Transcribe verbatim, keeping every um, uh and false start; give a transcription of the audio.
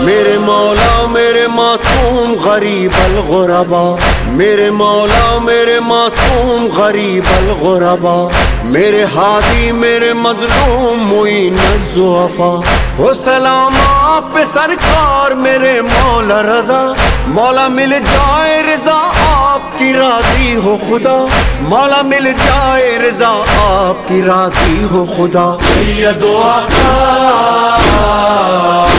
मेरे मौला मेरे मासूम गरीब अल गुरबा, मेरे मौला मेरे मासूम गरीब अल गुरबा, मेरे हादी मेरे मजलूम मुईन ज़ुअफ़ा। हो सलाम आप पे सरकार मेरे मौला रजा, मौला मिल जाए रजा आपकी राजी हो खुदा, मौला मिल जाए रजा आपकी राजी हो खुदा। सैयद आका